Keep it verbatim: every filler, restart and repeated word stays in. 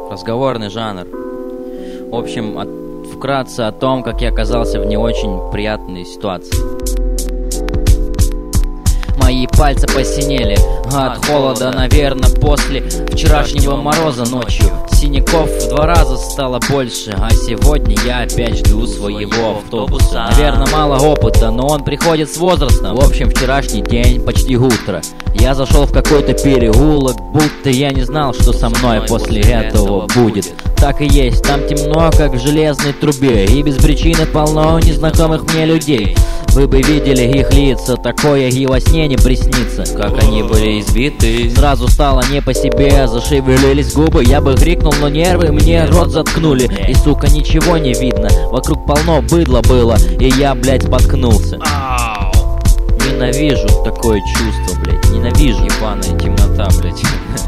разговорный жанр. В общем, от, вкратце о том, как я оказался в не очень приятной ситуации. Мои пальцы посинели от холода, наверное, после вчерашнего мороза ночью. Синяков в два раза стало больше, а сегодня я опять жду своего автобуса. Наверное, мало опыта, но он приходит с возрастом. В общем, вчерашний день почти утро. Я зашел в какой-то переулок, будто я не знал, что со мной после этого будет. Так и есть, там темно, как в железной трубе, и без причины полно незнакомых мне людей. Вы бы видели их лица, такое и во сне не приснится. Как они были избиты, сразу стало не по себе, зашевелились губы. Я бы крикнул, но нервы мне рот заткнули. И, сука, ничего не видно, вокруг полно быдла было, и я, блядь, споткнулся. Ненавижу такое чувство, блядь, ненавижу. Ебаная темнота, блядь.